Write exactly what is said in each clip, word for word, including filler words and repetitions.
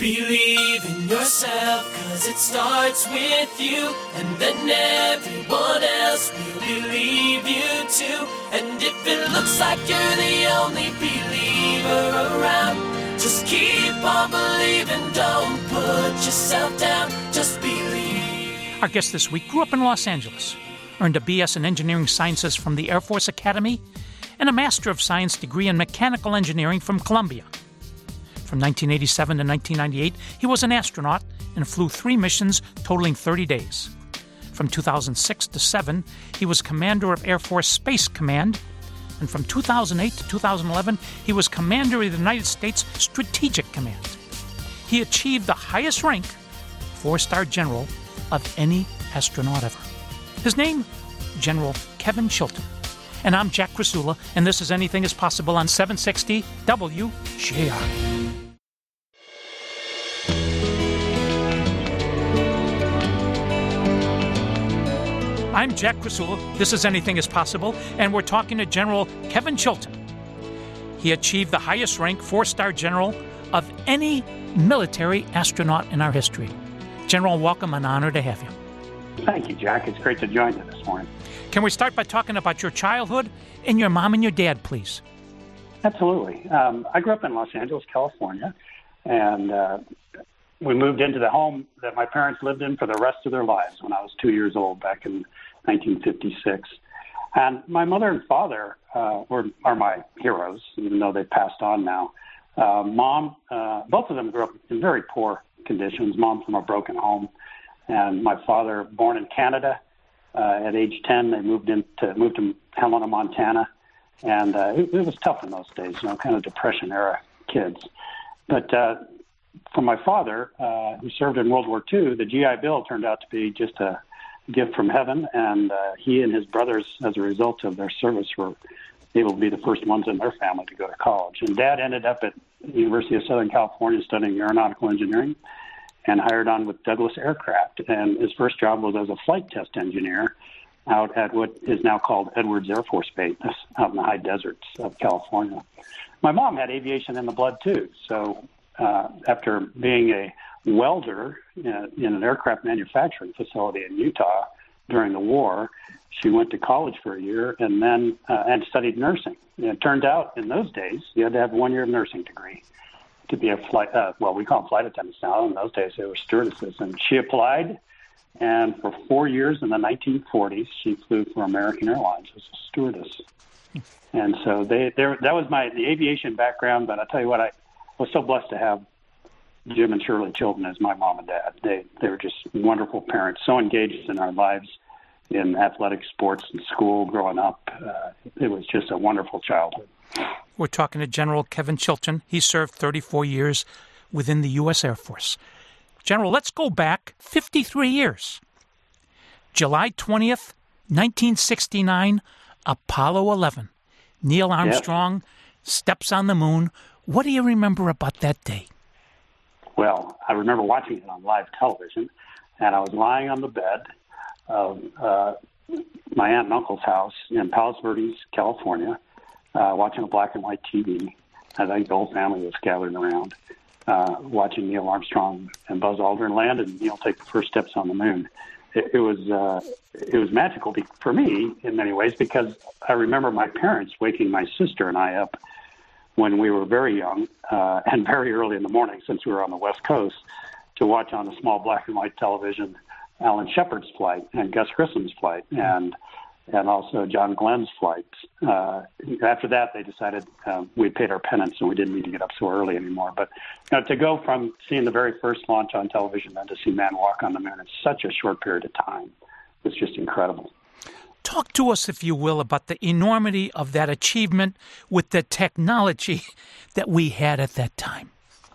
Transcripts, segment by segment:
Believe in yourself, cause it starts with you, and then everyone else will believe you too. And if it looks like you're the only believer around, just keep on believing, don't put yourself down, just believe. Our guest this week grew up in Los Angeles, earned a B S in Engineering Sciences from the Air Force Academy, and a Master of Science degree in Mechanical Engineering from Columbia. From nineteen eighty-seven to nineteen ninety-eight, he was an astronaut and flew three missions totaling thirty days. From two thousand six to seven, he was commander of Air Force Space Command. And from two thousand eight to two thousand eleven, he was commander of the United States Strategic Command. He achieved the highest rank, four-star general, of any astronaut ever. His name, General Kevin Chilton. And I'm Jack Krasula, and this is Anything is Possible on seven sixty W J R. I'm Jack Krasula. This is Anything is Possible, and we're talking to General Kevin Chilton. He achieved the highest rank, four-star general, of any military astronaut in our history. General, welcome. An honor to have you. Thank you, Jack. It's great to join you this morning. Can we start by talking about your childhood and your mom and your dad, please? Absolutely. Um, I grew up in Los Angeles, California, and uh, we moved into the home that my parents lived in for the rest of their lives when I was two years old back in nineteen fifty-six. And my mother and father uh, were are my heroes, even though they passed on now. Uh, mom, uh, both of them grew up in very poor conditions. Mom from a broken home, and my father, born in Canada. Uh, at age ten, they moved into moved to Helena, Montana, and uh, it, it was tough in those days, you know, kind of Depression-era kids. But uh, for my father, uh, who served in World War Two, the G I Bill turned out to be just a gift from heaven, and uh, he and his brothers, as a result of their service, were able to be the first ones in their family to go to college. And Dad ended up at the University of Southern California studying aeronautical engineering, and hired on with Douglas Aircraft. And his first job was as a flight test engineer out at what is now called Edwards Air Force Base, out in the high deserts of California. My mom had aviation in the blood, too. So uh, after being a welder uh, in an aircraft manufacturing facility in Utah during the war, she went to college for a year and then uh, and studied nursing. And it turned out in those days you had to have one year of nursing degree to be a flight, uh, well, we call them flight attendants now. In those days, they were stewardesses. And she applied, and for four years in the nineteen forties, she flew for American Airlines as a stewardess. And so they, that was my the aviation background, but I'll tell you what, I was so blessed to have Jim and Shirley Chilton as my mom and dad. They, they were just wonderful parents, so engaged in our lives in athletic sports and school growing up. Uh, it was just a wonderful childhood. We're talking to General Kevin Chilton. He served thirty-four years within the U S Air Force. General, let's go back fifty-three years. July twentieth, nineteen sixty-nine, Apollo eleven. Neil Armstrong yes. steps on the moon. What do you remember about that day? Well, I remember watching it on live television, and I was lying on the bed of uh, my aunt and uncle's house in Palos Verdes, California, Uh, watching a black and white T V. I think the whole family was gathered around, uh, watching Neil Armstrong and Buzz Aldrin land and Neil take the first steps on the moon. It, it was uh, it was magical be- for me in many ways because I remember my parents waking my sister and I up when we were very young uh, and very early in the morning, since we were on the West Coast, to watch on a small black and white television Alan Shepard's flight and Gus Grissom's flight and and also John Glenn's flight. Uh, after that, they decided uh, we paid our penance and we didn't need to get up so early anymore. But you know, to go from seeing the very first launch on television then to see man walk on the moon in such a short period of time was just incredible. Talk to us, if you will, about the enormity of that achievement with the technology that we had at that time.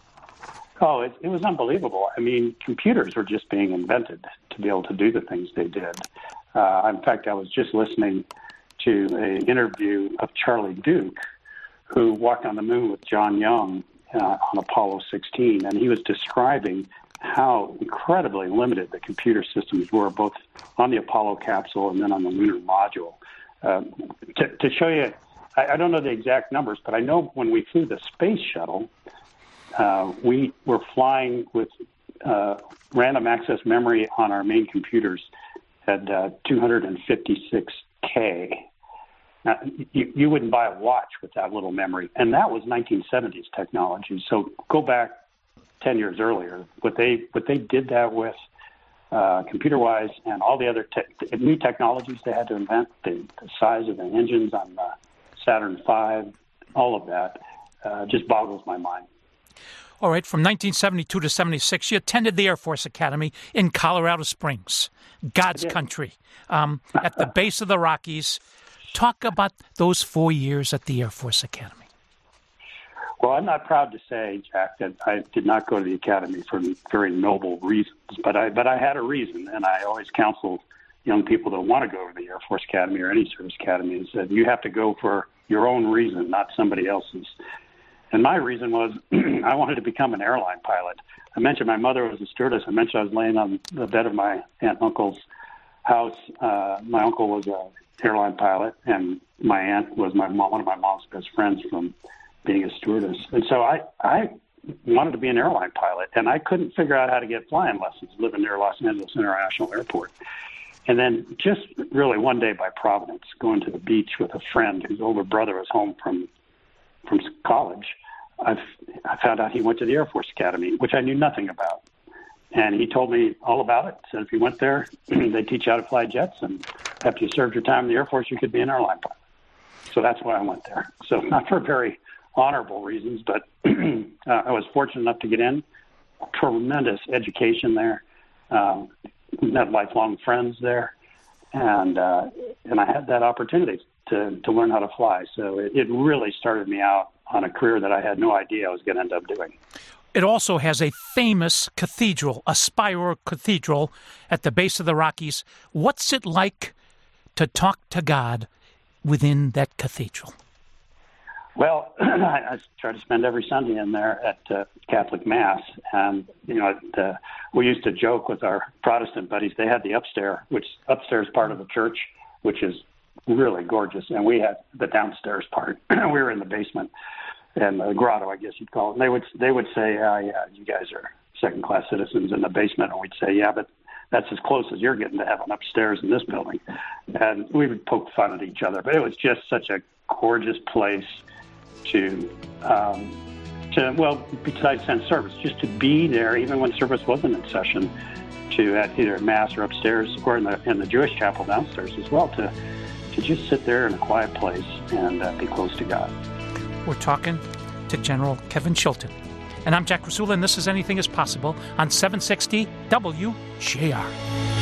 Oh, it, it was unbelievable. I mean, computers were just being invented to be able to do the things they did. Uh, in fact, I was just listening to an interview of Charlie Duke, who walked on the moon with John Young uh, on Apollo sixteen, and he was describing how incredibly limited the computer systems were, both on the Apollo capsule and then on the lunar module. Uh, to, to show you, I, I don't know the exact numbers, but I know when we flew the space shuttle, uh, we were flying with uh, random access memory on our main computers at uh, two hundred fifty-six K. Now, you, you wouldn't buy a watch with that little memory, and that was nineteen seventies technology. So go back ten years earlier. What they what they did that with, uh, computer-wise, and all the other te- new technologies they had to invent, the, the size of the engines on the Saturn five, all of that, uh, just boggles my mind. All right, from nineteen seventy-two to seventy-six, you attended the Air Force Academy in Colorado Springs, God's country, um, at the base of the Rockies. Talk about those four years at the Air Force Academy. Well, I'm not proud to say, Jack, that I did not go to the Academy for very noble reasons, but I but I had a reason, and I always counsel young people that want to go to the Air Force Academy or any service academy is that you have to go for your own reason, not somebody else's. And my reason was I wanted to become an airline pilot. I mentioned my mother was a stewardess. I mentioned I was laying on the bed of my aunt and uncle's house. Uh, my uncle was a airline pilot, and my aunt was my mom, one of my mom's best friends from being a stewardess. And so I, I wanted to be an airline pilot, and I couldn't figure out how to get flying lessons living near Los Angeles International Airport. And then just really one day by providence, going to the beach with a friend whose older brother was home from from college, I've, I found out he went to the Air Force Academy, which I knew nothing about. And he told me all about it. Said if you went there, they teach you how to fly jets, and after you served your time in the Air Force, you could be an airline pilot. So that's why I went there. So not for very honorable reasons, but uh, I was fortunate enough to get in. Tremendous education there. Um, met lifelong friends there, and uh, and I had that opportunity to to learn how to fly. So it, it really started me out on a career that I had no idea I was going to end up doing. It also has a famous cathedral, a spiral cathedral at the base of the Rockies. What's it like to talk to God within that cathedral? Well, I try to spend every Sunday in there at uh, Catholic Mass. And, you know, uh, we used to joke with our Protestant buddies. They had the upstairs, which upstairs part of the church, which is really gorgeous. And we had the downstairs part. We were in the basement. And the grotto, I guess you'd call it. And they would they would say, oh, yeah, you guys are second-class citizens in the basement. And we'd say, yeah, but that's as close as you're getting to heaven upstairs in this building. And we would poke fun at each other. But it was just such a gorgeous place to, um, to well, besides send service, just to be there, even when service wasn't in session, to at either Mass or upstairs or in the in the Jewish chapel downstairs as well, to, to just sit there in a quiet place and uh, be close to God. We're talking to General Kevin Chilton. And I'm Jack Krasula, and this is Anything is Possible on seven sixty W J R.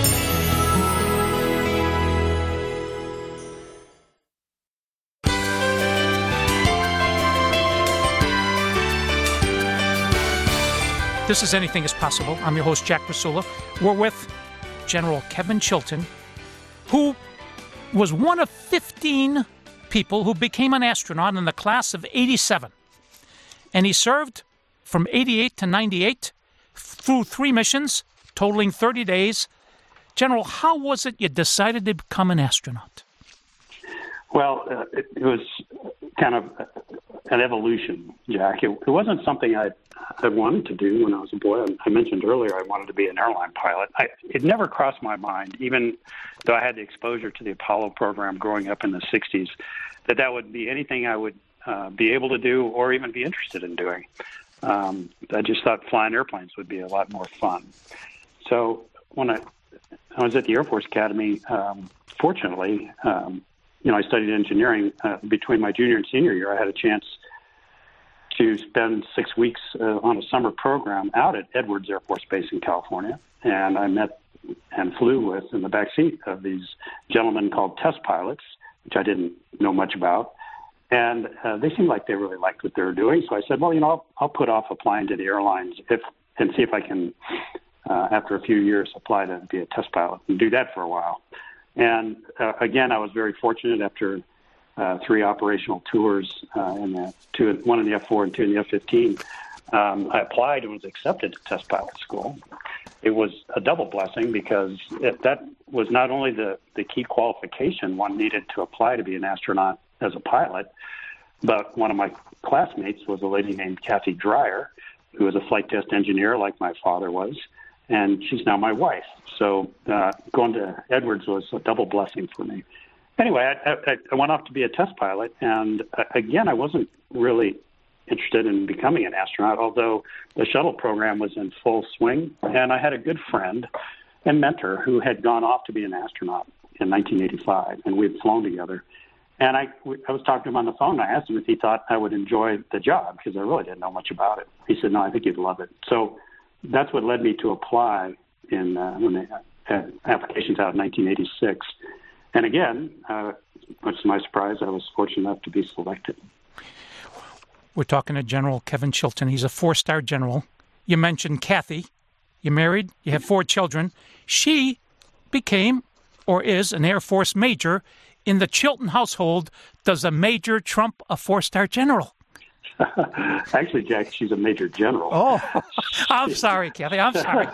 This is Anything is Possible. I'm your host, Jack Krasula. We're with General Kevin Chilton, who was one of fifteen people who became an astronaut in the class of eighty-seven. And he served from eighty-eight to ninety-eight through three missions, totaling thirty days. General, how was it you decided to become an astronaut? Well, uh, it, it was kind of an evolution, Jack. It, it wasn't something I I wanted to do when I was a boy. I mentioned earlier I wanted to be an airline pilot. I, it never crossed my mind, even though I had the exposure to the Apollo program growing up in the sixties, that that would be anything I would uh, be able to do or even be interested in doing. Um, I just thought flying airplanes would be a lot more fun. So when I, I was at the Air Force Academy, um, fortunately, um, you know, I studied engineering. Uh, between my junior and senior year, I had a chance to spend six weeks uh, on a summer program out at Edwards Air Force Base in California. And I met and flew with in the backseat of these gentlemen called test pilots, which I didn't know much about. And uh, they seemed like they really liked what they were doing. So I said, well, you know, I'll, I'll put off applying to the airlines if and see if I can, uh, after a few years, apply to be a test pilot and do that for a while. And uh, again, I was very fortunate after Uh, three operational tours, uh, in the two, one in the F four and two in the F fifteen. Um, I applied and was accepted to test pilot school. It was a double blessing because it, that was not only the, the key qualification one needed to apply to be an astronaut as a pilot, but one of my classmates was a lady named Kathy Dreyer, who was a flight test engineer like my father was, and she's now my wife. So uh, going to Edwards was a double blessing for me. Anyway, I, I, I went off to be a test pilot, and uh, again, I wasn't really interested in becoming an astronaut, although the shuttle program was in full swing, and I had a good friend and mentor who had gone off to be an astronaut in nineteen eighty-five, and we had flown together. And I, I was talking to him on the phone, and I asked him if he thought I would enjoy the job, because I really didn't know much about it. He said, no, I think you'd love it. So that's what led me to apply in uh, when they had applications out in nineteen eighty-six. And again, uh, much to my surprise, I was fortunate enough to be selected. We're talking to General Kevin Chilton. He's a four-star general. You mentioned Kathy. You're married. You have four children. She became or is an Air Force major. In the Chilton household, does a major trump a four-star general? Actually, Jack, she's a major general. Oh, I'm sorry, Kathy. I'm sorry.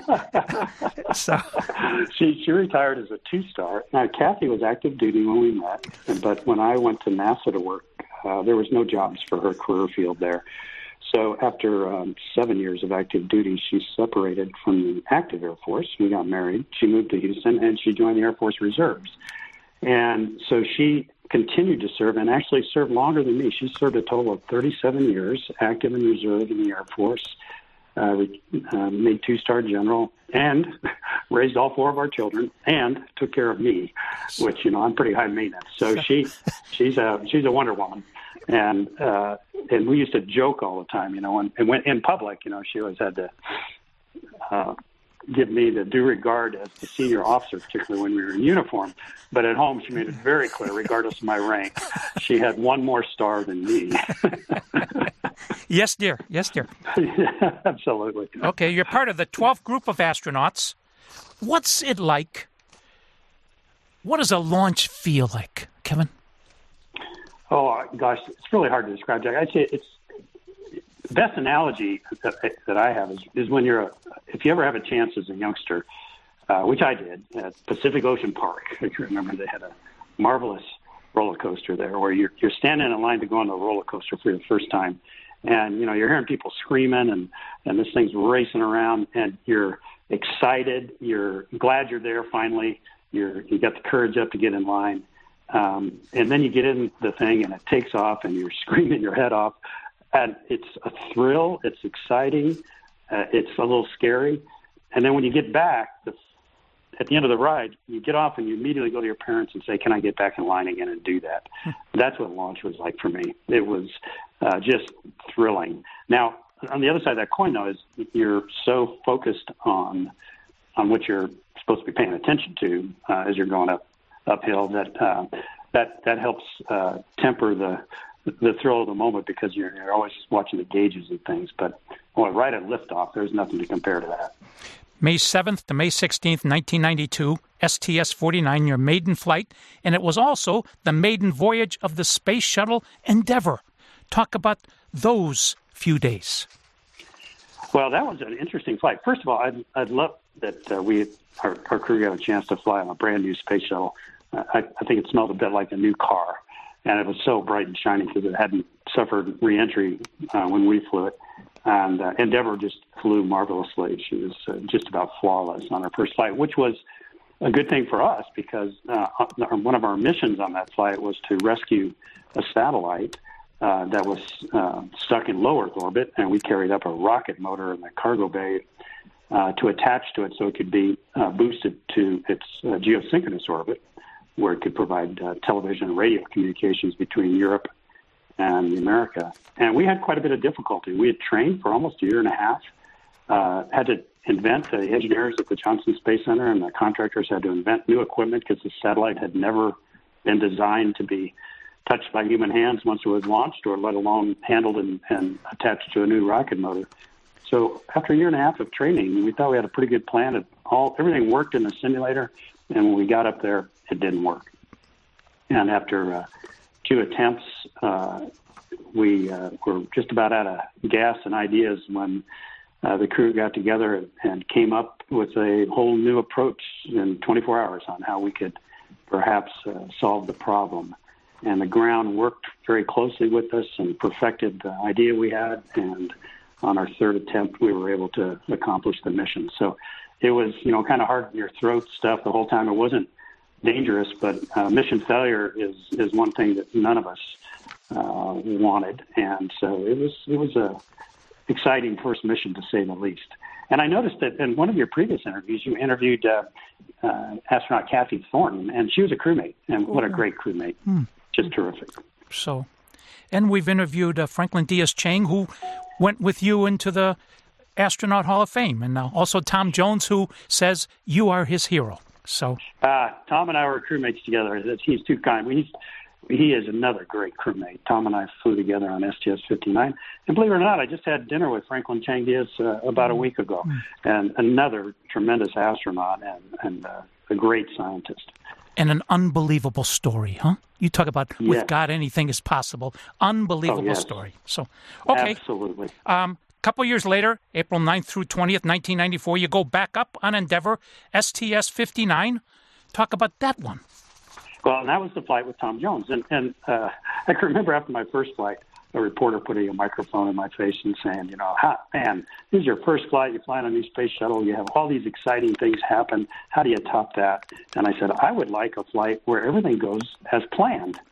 so. She she retired as a two-star. Now, Kathy was active duty when we met, but when I went to NASA to work, uh, there was no jobs for her career field there. So after um, seven years of active duty, she separated from the active Air Force. We got married. She moved to Houston, and she joined the Air Force Reserves. And so she continued to serve and actually served longer than me. She served a total of thirty-seven years, active and reserve in the Air Force, uh, uh, made two-star general, and raised all four of our children, and took care of me, which, you know, I'm pretty high maintenance. So she, she's a she's a Wonder Woman, and uh, and we used to joke all the time, you know, and, and when in public, you know, she always had to uh, give me the due regard as the senior officer, particularly when we were in uniform. But at home, she made it very clear, regardless of my rank, she had one more star than me. Yes, dear. Yes, dear. Yeah, absolutely. Okay, you're part of the twelfth group of astronauts. What's it like? What does a launch feel like, Kevin? Oh, gosh, it's really hard to describe, Jack. I'd say it's the best analogy that, that I have is, is when you're a, if you ever have a chance as a youngster, uh, which I did at Pacific Ocean Park. I can remember they had a marvelous roller coaster there where you're, you're standing in line to go on the roller coaster for the first time. And, you know, you're hearing people screaming and, and this thing's racing around and you're excited. You're glad you're there finally. You're, you got the courage up to get in line. Um, and then you get in the thing and it takes off and you're screaming your head off. And it's a thrill. It's exciting. Uh, it's a little scary. And then when you get back, the, at the end of the ride, you get off and you immediately go to your parents and say, can I get back in line again and do that? That's what launch was like for me. It was uh, just thrilling. Now, on the other side of that coin, though, is you're so focused on on what you're supposed to be paying attention to uh, as you're going up uphill that uh, that that helps uh, temper the the thrill of the moment because you're, you're always watching the gauges and things. But well, right at liftoff, there's nothing to compare to that. May seventh to May sixteenth, nineteen ninety-two, S T S forty-nine, your maiden flight, and it was also the maiden voyage of the Space Shuttle Endeavour. Talk about those few days. Well, that was an interesting flight. First of all, I'd, I'd love that uh, we our, our crew got a chance to fly on a brand new space shuttle. Uh, I, I think it smelled a bit like a new car, and it was so bright and shiny because it hadn't suffered re-entry uh, when we flew it. And uh, Endeavour just flew marvelously. She was uh, just about flawless on her first flight, which was a good thing for us because uh, one of our missions on that flight was to rescue a satellite uh, that was uh, stuck in low Earth orbit, and we carried up a rocket motor in the cargo bay uh, to attach to it so it could be uh, boosted to its uh, geosynchronous orbit, where it could provide uh, television and radio communications between Europe and America. And we had quite a bit of difficulty. We had trained for almost a year and a half, uh, had to invent, the engineers at the Johnson Space Center and the contractors had to invent new equipment because the satellite had never been designed to be touched by human hands once it was launched, or let alone handled and, and attached to a new rocket motor. So after a year and a half of training, we thought we had a pretty good plan. It all everything worked in the simulator, and when we got up there, it didn't work. And after uh, two attempts, uh, we uh, were just about out of gas and ideas when uh, the crew got together and, and came up with a whole new approach in twenty-four hours on how we could perhaps uh, solve the problem. And the ground worked very closely with us and perfected the idea we had. And on our third attempt, we were able to accomplish the mission. So it was, you know, kind of hard in your throat stuff the whole time. It wasn't dangerous, but uh, mission failure is, is one thing that none of us uh, wanted. And so it was, it was a exciting first mission, to say the least. And I noticed that in one of your previous interviews, you interviewed uh, uh, astronaut Kathy Thornton, and she was a crewmate. And what a great crewmate. Hmm. Just terrific. So, and we've interviewed uh, Franklin Diaz-Chang, who went with you into the Astronaut Hall of Fame, and uh, also Tom Jones, who says you are his hero. So, uh, Tom and I were crewmates together. He's too kind. We, he is another great crewmate. Tom and I flew together on S T S fifty-nine. And believe it or not, I just had dinner with Franklin Chang Diaz uh, about a week ago, mm. and another tremendous astronaut and, and uh, a great scientist. And an unbelievable story, huh? You talk about with yes. God anything is possible. Unbelievable oh, yes. story. So, okay. Absolutely. Um, couple years later, April ninth through twentieth, nineteen ninety-four, you go back up on Endeavour, S T S fifty-nine. Talk about that one. Well, and that was the flight with Tom Jones. And, and uh, I can remember after my first flight, a reporter putting a microphone in my face and saying, you know, how, man, this is your first flight. You're flying on a new space shuttle. You have all these exciting things happen. How do you top that? And I said, I would like a flight where everything goes as planned.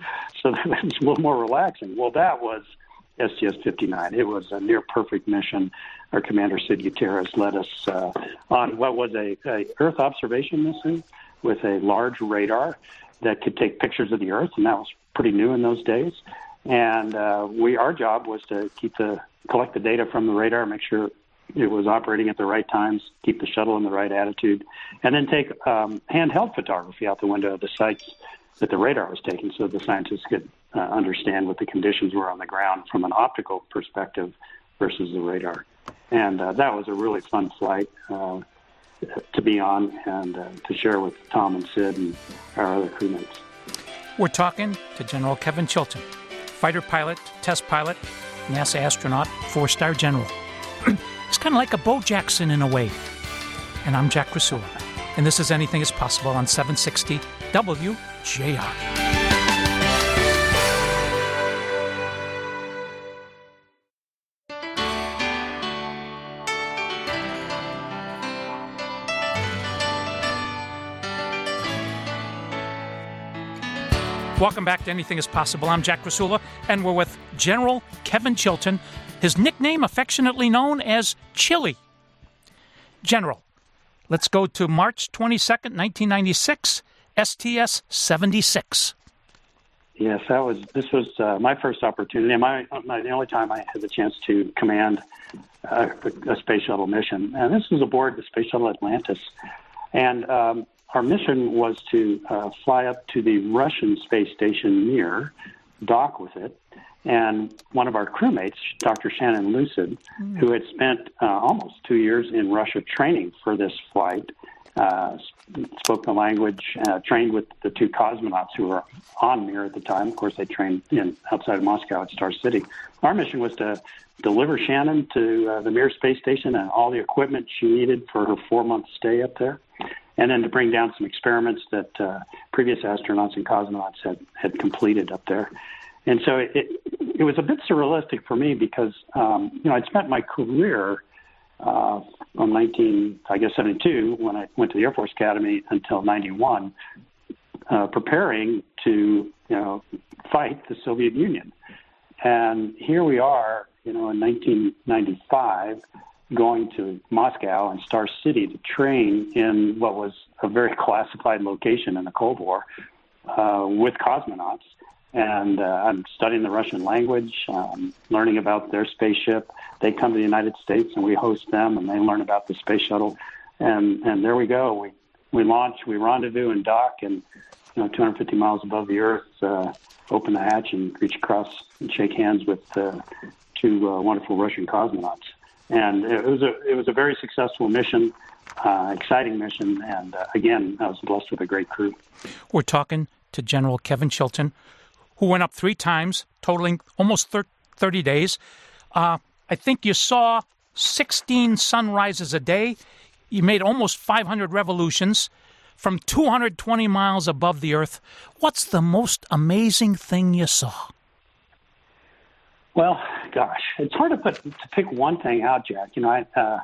So that was a little more relaxing. Well, that was S T S fifty-nine. It was a near perfect mission. Our commander, Sid Gutierrez, led us uh, on what was a, a Earth observation mission with a large radar that could take pictures of the Earth, and that was pretty new in those days. And uh, we, our job was to keep the collect the data from the radar, make sure it was operating at the right times, keep the shuttle in the right attitude, and then take um, handheld photography out the window of the sites that the radar was taking, so the scientists could uh, understand what the conditions were on the ground from an optical perspective versus the radar. And uh, that was a really fun flight uh, to be on and uh, to share with Tom and Sid and our other crewmates. We're talking to General Kevin Chilton, fighter pilot, test pilot, NASA astronaut, four-star general. It's kind of like a Bo Jackson in a way. And I'm Jack Krasula, and this is Anything is Possible on seven sixty W J R. Welcome back to Anything is Possible. I'm Jack Krasula, and we're with General Kevin Chilton, his nickname affectionately known as Chili. General, let's go to March twenty-second, nineteen ninety-six, S T S seventy-six. Yes, that was. This was uh, my first opportunity, and my, my the only time I had the chance to command uh, a space shuttle mission. And this was aboard the Space Shuttle Atlantis, and um, our mission was to uh, fly up to the Russian space station Mir, dock with it, and one of our crewmates, Doctor Shannon Lucid, mm. who had spent uh, almost two years in Russia training for this flight, uh, spoke the language, uh, trained with the two cosmonauts who were on Mir at the time. Of course, they trained in outside of Moscow at Star City. Our mission was to deliver Shannon to uh, the Mir space station and all the equipment she needed for her four-month stay up there, and then to bring down some experiments that uh, previous astronauts and cosmonauts had, had completed up there. And so it, it, it was a bit surrealistic for me because, um, you know, I'd spent my career uh, from nineteen, I guess, seventy-two, when I went to the Air Force Academy, until ninety-one, uh, preparing to, you know, fight the Soviet Union. And here we are, you know, in nineteen ninety-five, going to Moscow and Star City to train in what was a very classified location in the Cold War uh, with cosmonauts. And uh, I'm studying the Russian language, um, learning about their spaceship. They come to the United States and we host them, and they learn about the space shuttle. And and there we go. We we launch, we rendezvous and dock, and you know, two hundred fifty miles above the Earth, uh, open the hatch and reach across and shake hands with uh, two uh, wonderful Russian cosmonauts. And it was a it was a very successful mission, uh, exciting mission, and uh, again, I was blessed with a great crew. We're talking to General Kevin Chilton, who went up three times, totaling almost thirty days. Uh, I think you saw sixteen sunrises a day. You made almost five hundred revolutions from two hundred twenty miles above the Earth. What's the most amazing thing you saw? Well, gosh, it's hard to put to pick one thing out, Jack. You know, I, uh,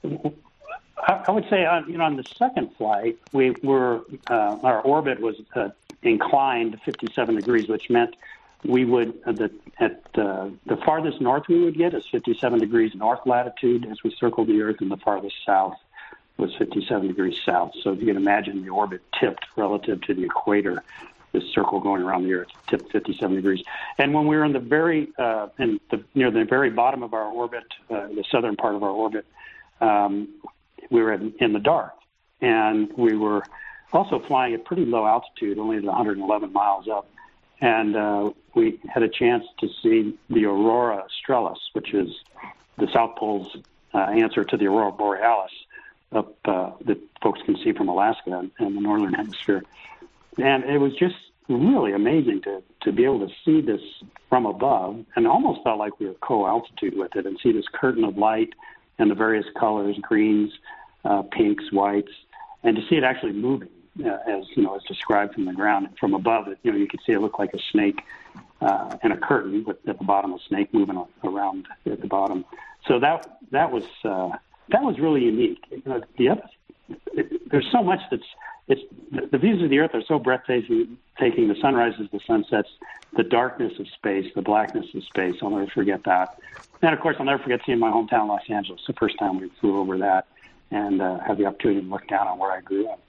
I, I would say on you know on the second flight, we were uh, our orbit was uh, inclined fifty-seven degrees, which meant we would uh, the at uh, the farthest north we would get is fifty-seven degrees north latitude as we circled the Earth, and the farthest south was fifty-seven degrees south. So if you can imagine, the orbit tipped relative to the equator. This circle going around the Earth tipped fifty-seven degrees. And when we were in the very uh, in the, near the very bottom of our orbit, uh, the southern part of our orbit, um, we were in, in the dark, and we were also flying at pretty low altitude, only at one hundred eleven miles up. And uh, we had a chance to see the aurora australis, which is the South Pole's uh, answer to the aurora borealis, up uh, that folks can see from Alaska and the northern hemisphere. And it was just really amazing to, to be able to see this from above, and almost felt like we were co-altitude with it, and see this curtain of light and the various colors, greens, uh, pinks, whites, and to see it actually moving, uh, as you know, as described from the ground. And from above it, you know, you could see it look like a snake uh, and a curtain with at the bottom, a snake moving around at the bottom. So that that was uh, that was really unique. You know, the other, it, there's so much that's It's the, the views of the Earth are so breathtaking. Taking the sunrises, the sunsets, the darkness of space, the blackness of space. I'll never forget that. And of course, I'll never forget seeing my hometown, Los Angeles. The first time we flew over that, and uh, had the opportunity to look down on where I grew up.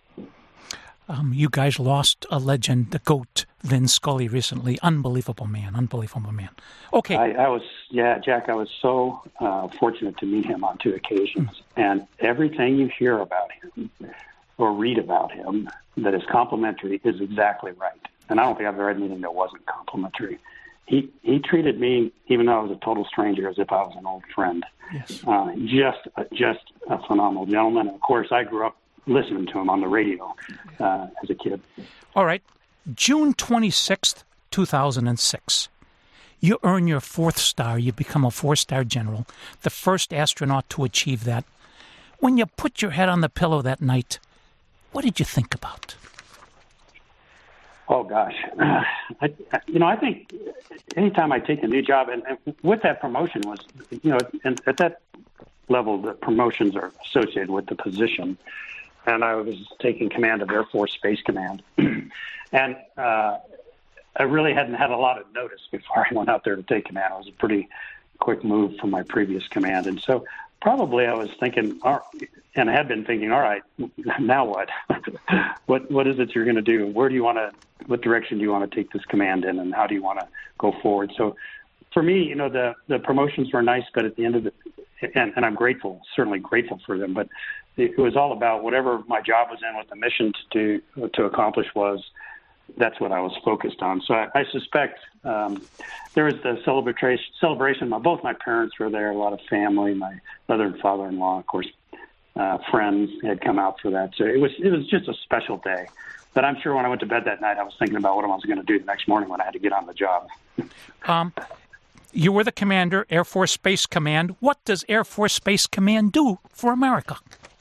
Um, you guys lost a legend, the GOAT, Vin Scully, recently. Unbelievable man, unbelievable man. Okay. I, I was, yeah, Jack, I was so uh, fortunate to meet him on two occasions. Mm. And everything you hear about him or read about him that is complimentary is exactly right. And I don't think I've ever read anything that wasn't complimentary. He he treated me, even though I was a total stranger, as if I was an old friend. Yes. Uh, just, just a phenomenal gentleman. And of course, I grew up listening to him on the radio uh, as a kid. All right. June twenty-sixth, two thousand six. You earn your fourth star. You become a four-star general, the first astronaut to achieve that. When you put your head on the pillow that night, what did you think about? Oh, gosh. Uh, I, you know, I think anytime I take a new job, and, and with that promotion was, you know, and at that level, the promotions are associated with the position. And I was taking command of Air Force Space Command. and uh, I really hadn't had a lot of notice before I went out there to take command. It was a pretty quick move from my previous command. And so probably I was thinking, and I had been thinking, all right, now what? what what is it you're going to do? Where do you want to, what direction do you want to take this command in, and how do you want to go forward? So for me, you know, the, the promotions were nice, but at the end of it, and, and I'm grateful, certainly grateful for them, but it was all about whatever my job was in, what the mission to do, to accomplish was. That's what I was focused on. So I, I suspect um, there was the celebration. Celebration. My, both my parents were there. A lot of family. My mother and father-in-law, of course, uh, friends had come out for that. So it was it was just a special day. But I'm sure when I went to bed that night, I was thinking about what I was going to do the next morning when I had to get on the job. um, you were the commander, Air Force Space Command. What does Air Force Space Command do for America?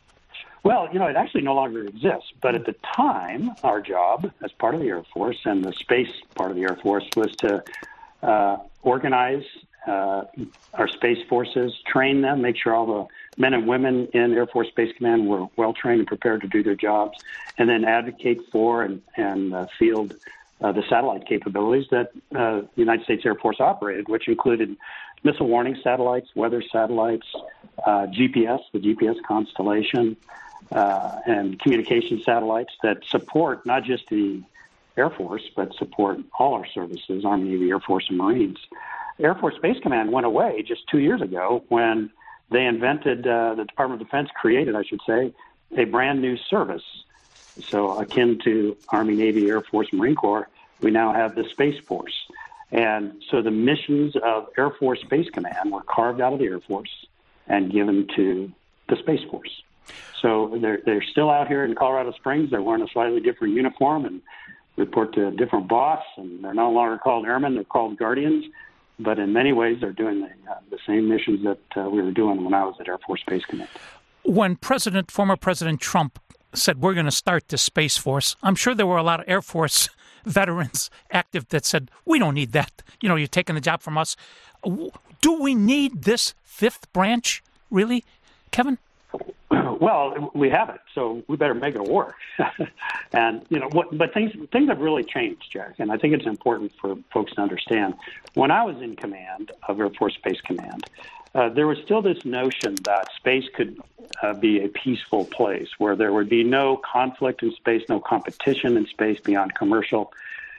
Well, you know, it actually no longer exists. But at the time, our job as part of the Air Force and the space part of the Air Force was to uh, organize uh, our space forces, train them, make sure all the men and women in Air Force Space Command were well trained and prepared to do their jobs, and then advocate for and, and uh, field uh, the satellite capabilities that uh, the United States Air Force operated, which included missile warning satellites, weather satellites, uh, G P S, the G P S constellation, Uh, and communication satellites that support not just the Air Force, but support all our services, Army, Navy, Air Force, and Marines. Air Force Space Command went away just two years ago when they invented, uh, the Department of Defense created, I should say, a brand new service. So akin to Army, Navy, Air Force, Marine Corps, we now have the Space Force. And so the missions of Air Force Space Command were carved out of the Air Force and given to the Space Force. So they're they're still out here in Colorado Springs. They're wearing a slightly different uniform and report to a different boss. And they're no longer called airmen; they're called guardians. But in many ways, they're doing the, uh, the same missions that uh, we were doing when I was at Air Force Space Command. When President, former President Trump said we're going to start this Space Force, I'm sure there were a lot of Air Force veterans active that said we don't need that. You know, you're taking the job from us. Do we need this fifth branch, really, Kevin? Well, we have it, so we better make it work. And, you know, what, but things things have really changed, Jack, and I think it's important for folks to understand. When I was in command of Air Force Space Command, uh, there was still this notion that space could uh, be a peaceful place where there would be no conflict in space, no competition in space beyond commercial.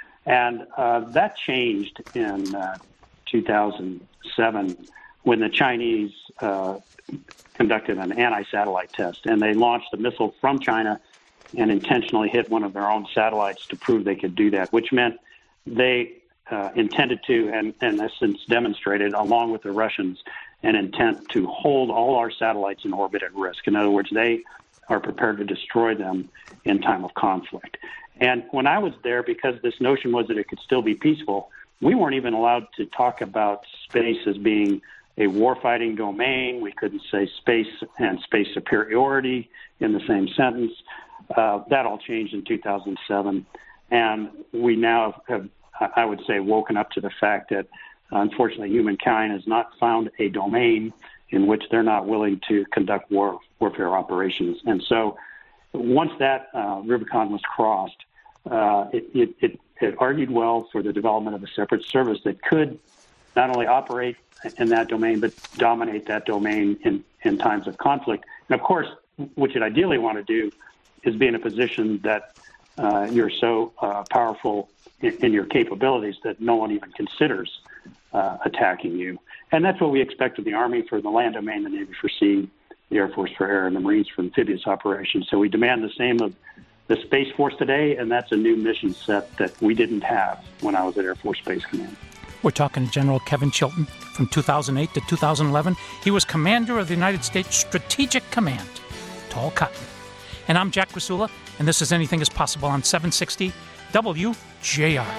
And uh, that changed in uh, two thousand seven when the Chinese uh, conducted an anti-satellite test, and they launched a missile from China and intentionally hit one of their own satellites to prove they could do that, which meant they uh, intended to, and, and has since demonstrated, along with the Russians, an intent to hold all our satellites in orbit at risk. In other words, they are prepared to destroy them in time of conflict. And when I was there, because this notion was that it could still be peaceful, we weren't even allowed to talk about space as being a warfighting domain. We couldn't say space and space superiority in the same sentence. Uh, that all changed in two thousand seven. And we now have, I would say, woken up to the fact that, unfortunately, humankind has not found a domain in which they're not willing to conduct war warfare operations. And so once that uh, Rubicon was crossed, uh, it, it, it, it argued well for the development of a separate service that could not only operate in that domain, but dominate that domain in, in times of conflict. And, of course, what you'd ideally want to do is be in a position that uh, you're so uh, powerful in, in your capabilities that no one even considers uh, attacking you. And that's what we expect of the Army for the land domain, the Navy for sea, the Air Force for air, and the Marines for amphibious operations. So we demand the same of the Space Force today, and that's a new mission set that we didn't have when I was at Air Force Space Command. We're talking to General Kevin Chilton from two thousand eight to two thousand eleven. He was commander of the United States Strategic Command, Tall Cotton. And I'm Jack Krasula, and this is Anything is Possible on seven sixty W J R.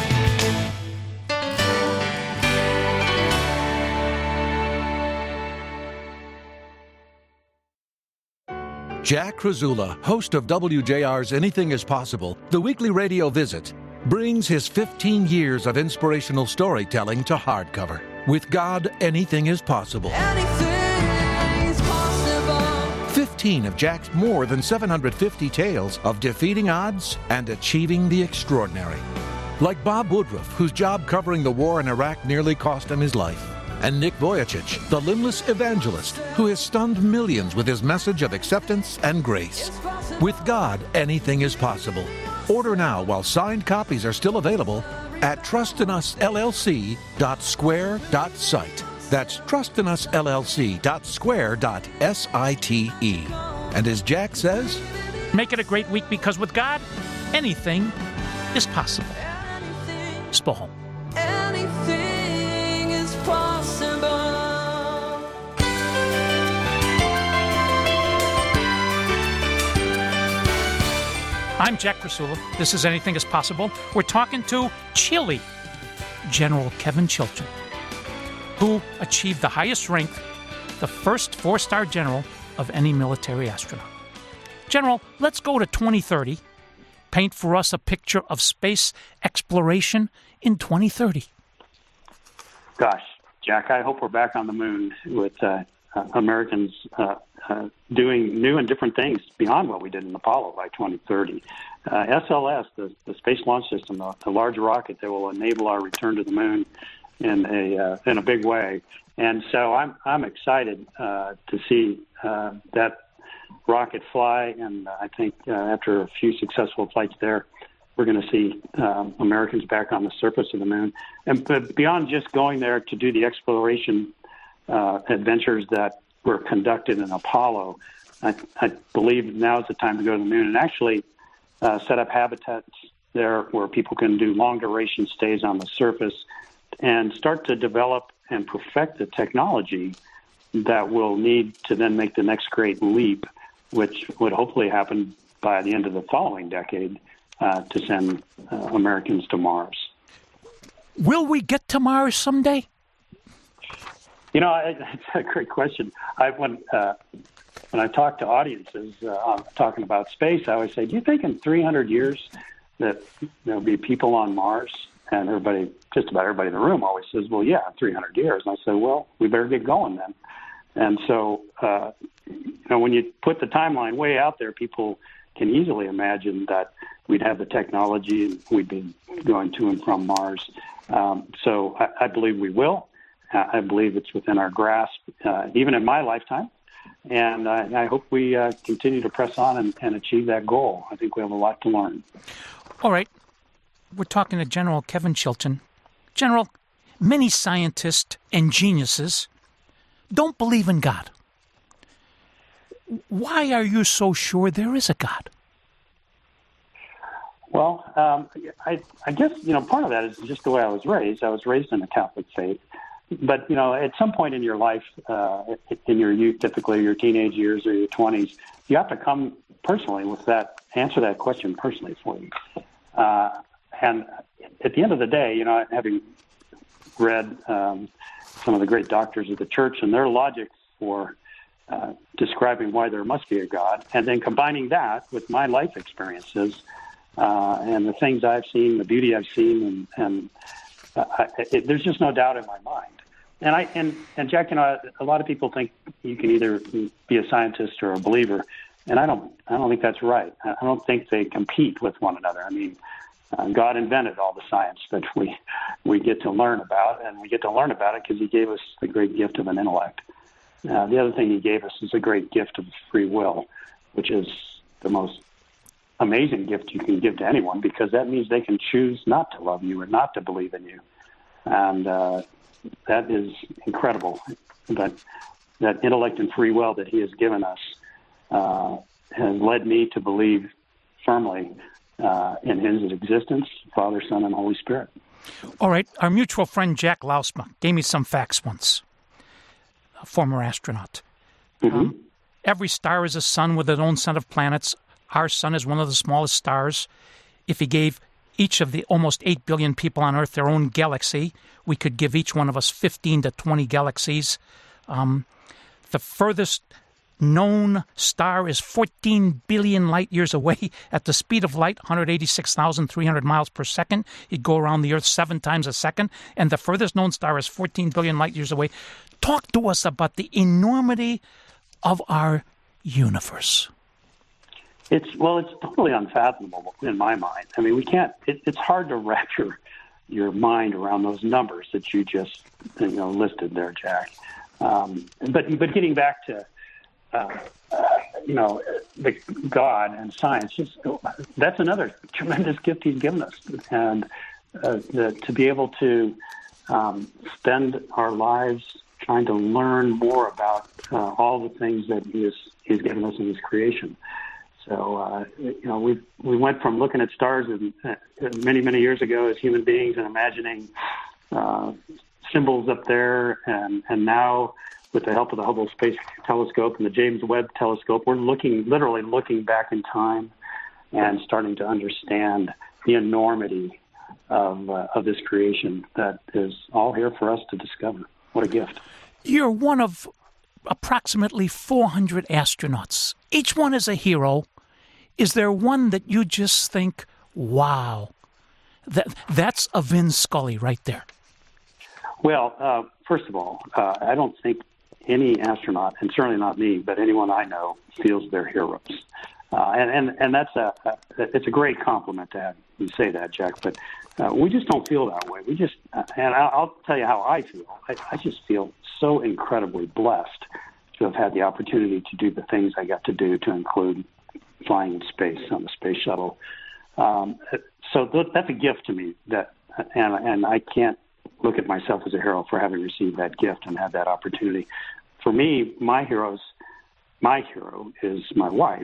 Jack Krasula, host of W J R's Anything is Possible, the weekly radio visit, brings his fifteen years of inspirational storytelling to hardcover. With God, anything is possible. Anything is possible. fifteen of Jack's more than seven hundred fifty tales of defeating odds and achieving the extraordinary. Like Bob Woodruff, whose job covering the war in Iraq nearly cost him his life. And Nick Vujicic, the limbless evangelist who has stunned millions with his message of acceptance and grace. With God, anything is possible. Order now while signed copies are still available at trust in us L L C dot square dot site. That's trust in us L L C dot square dot site. And as Jack says, make it a great week, because with God, anything is possible. Spohom. Anything is possible. I'm Jack Krasula. This is Anything is Possible. We're talking to Chile, General Kevin Chilton, who achieved the highest rank, the first four-star general of any military astronaut. General, let's go to twenty thirty. Paint for us a picture of space exploration in twenty thirty. Gosh, Jack, I hope we're back on the moon with uh, uh, Americans uh, uh, doing new and different things beyond what we did in Apollo by twenty thirty. Uh, S L S, the, the Space Launch System, the, the large rocket that will enable our return to the moon in a uh, in a big way. And so I'm I'm excited uh, to see uh, that rocket fly, and I think uh, after a few successful flights there, we're going to see um, Americans back on the surface of the moon. And but beyond just going there to do the exploration uh, adventures that were conducted in Apollo, I, I believe now is the time to go to the moon and actually uh, set up habitats there where people can do long-duration stays on the surface and start to develop and perfect the technology that will need to then make the next great leap, which would hopefully happen by the end of the following decade, uh, to send uh, Americans to Mars. Will we get to Mars someday? You know, I, it's a great question. I when uh, when I talk to audiences uh, talking about space, I always say, "Do you think in three hundred years that there'll be people on Mars?" and everybody, just about everybody in the room always says, well, yeah, three hundred years. And I said, well, we better get going then. And so, uh, you know, when you put the timeline way out there, people can easily imagine that we'd have the technology and we'd be going to and from Mars. Um, so I, I believe we will. I believe it's within our grasp, uh, even in my lifetime. And I, I hope we uh, continue to press on and, and achieve that goal. I think we have a lot to learn. All right. We're talking to General Kevin Chilton. General, many scientists and geniuses don't believe in God. Why are you so sure there is a God? Well, um, I, I guess, you know, part of that is just the way I was raised. I was raised in the Catholic faith. But, you know, at some point in your life, uh, in your youth, typically your teenage years or your twenties, you have to come personally with that, answer that question personally for you. Uh, and at the end of the day, you know, having read um, some of the great doctors of the church and their logic for uh, describing why there must be a God, and then combining that with my life experiences uh, and the things I've seen, the beauty I've seen, and, and uh, I, it, there's just no doubt in my mind. And I and, and Jack, you know, a lot of people think you can either be a scientist or a believer, and I don't. I don't think that's right. I don't think they compete with one another. I mean, uh, God invented all the science that we we get to learn about, and we get to learn about it because He gave us the great gift of an intellect. Uh, the other thing He gave us is a great gift of free will, which is the most amazing gift you can give to anyone, because that means they can choose not to love you or not to believe in you, and uh, that is incredible. That that intellect and free will that He has given us uh, has led me to believe firmly uh, in His existence, Father, Son, and Holy Spirit. All right. Our mutual friend Jack Lausma gave me some facts once, a former astronaut. Mm-hmm. Um, every star is a sun with its own set of planets. Our sun is one of the smallest stars. If He gave each of the almost eight billion people on Earth their own galaxy, we could give each one of us fifteen to twenty galaxies. Um, the furthest known star is fourteen billion light years away at the speed of light, one hundred eighty-six thousand three hundred miles per second. You'd go around the Earth seven times a second, and the furthest known star is fourteen billion light years away. Talk to us about the enormity of our universe. It's well, it's totally unfathomable in my mind. I mean, we can't. It, it's hard to wrap your your mind around those numbers that you just you know listed there, Jack. Um, but but getting back to uh, uh, you know the God and science, just that's another tremendous gift He's given us, and uh, the, to be able to um, spend our lives trying to learn more about uh, all the things that He has He's given us in His creation. So, uh, you know, we we went from looking at stars in, uh, many, many years ago as human beings and imagining uh, symbols up there, and, and now with the help of the Hubble Space Telescope and the James Webb Telescope, we're looking, literally looking back in time and starting to understand the enormity of, uh, of this creation that is all here for us to discover. What a gift. You're one of approximately four hundred astronauts. Each one is a hero. Is there one that you just think, wow, that that's a Vin Scully right there? Well, uh, first of all, uh, I don't think any astronaut, and certainly not me, but anyone I know, feels they're heroes. Uh, and, and, and that's a, a, it's a great compliment to have you say that, Jack, but uh, we just don't feel that way. We just, uh, and I'll, I'll tell you how I feel. I, I just feel so incredibly blessed to have had the opportunity to do the things I got to do, to include flying in space on the space shuttle. Um, so th- that's a gift to me, that, and, and I can't look at myself as a hero for having received that gift and had that opportunity. For me, my heroes, my hero is my wife.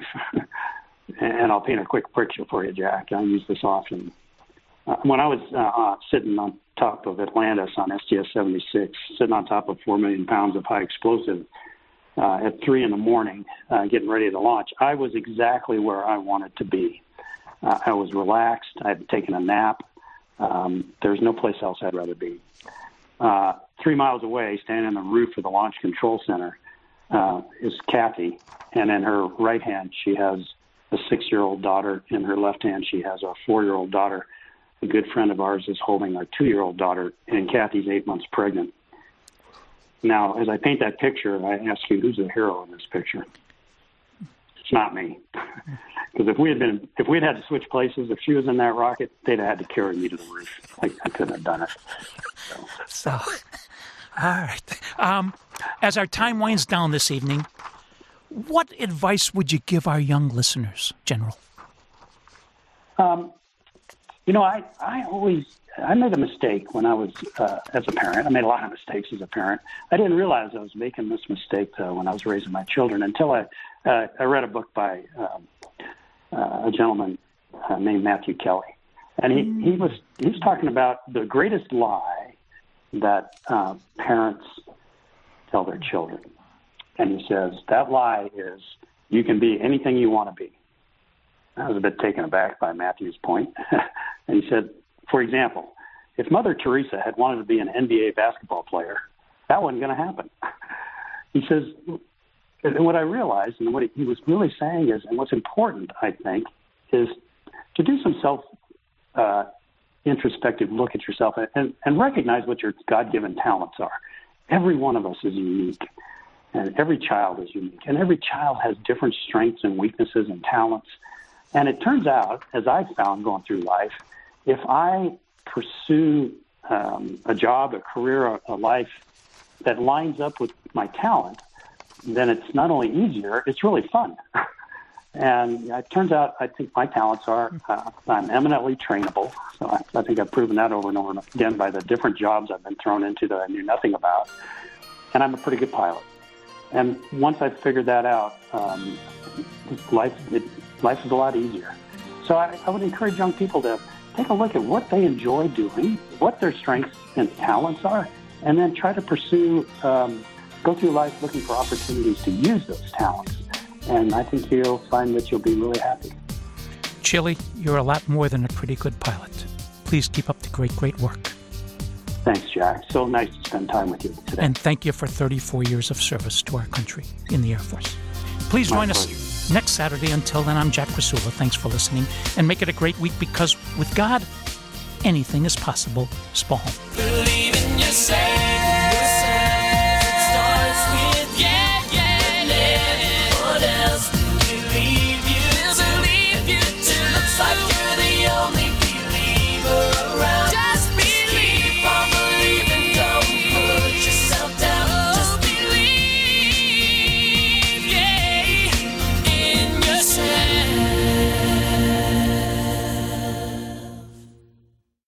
And I'll paint a quick picture for you, Jack. I use this often. Uh, when I was uh, uh, sitting on top of Atlantis on S T S seventy-six, sitting on top of four million pounds of high explosive uh, at three in the morning, uh, getting ready to launch, I was exactly where I wanted to be. Uh, I was relaxed. I had taken a nap. Um, there's no place else I'd rather be. Uh, three miles away, standing on the roof of the Launch Control Center, uh, is Kathy. And in her right hand, she has a six-year-old daughter. In her left hand, she has a four-year-old daughter. a good friend of ours is holding our two-year-old daughter, and Kathy's eight months pregnant. Now, as I paint that picture, I ask you, who's the hero in this picture? It's not me. Because if we had been, if we'd had to switch places, if she was in that rocket, they'd have had to carry me to the roof. I, I couldn't have done it. So, So, all right. Um, as our time winds down this evening, what advice would you give our young listeners, General? um, you know, I, I always, I made a mistake when I was, uh, as a parent. I made a lot of mistakes as a parent. I didn't realize I was making this mistake, though, when I was raising my children until I, uh, I read a book by um, uh, a gentleman uh, named Matthew Kelly. And he, he was he was talking about the greatest lie that uh, parents tell their children. And he says, that lie is, you can be anything you want to be. I was a bit taken aback by Matthew's point. And he said, for example, if Mother Teresa had wanted to be an N B A basketball player, that wasn't going to happen. He says, and what I realized, and what he was really saying is, and what's important, I think, is to do some self uh, introspective look at yourself and, and recognize what your God-given talents are. Every one of us is unique, and every child is unique, and every child has different strengths and weaknesses and talents. And it turns out, as I've found going through life, if I pursue um, a job, a career, a, a life that lines up with my talent, then it's not only easier, it's really fun. And it turns out, I think my talents are, uh, I'm eminently trainable. So I, I think I've proven that over and over again by the different jobs I've been thrown into that I knew nothing about. And I'm a pretty good pilot. And once I figured that out, um, life it, life is a lot easier. So I, I would encourage young people to take a look at what they enjoy doing, what their strengths and talents are, and then try to pursue, um, go through life looking for opportunities to use those talents. And I think you'll find that you'll be really happy. Chili, you're a lot more than a pretty good pilot. Please keep up the great, great work. Thanks, Jack. So nice to spend time with you today. And thank you for thirty-four years of service to our country in the Air Force. Please My join pleasure. us next Saturday. Until then, I'm Jack Krasula. Thanks for listening, and make it a great week, because with God, anything is possible. Spall home. Believe in yourself.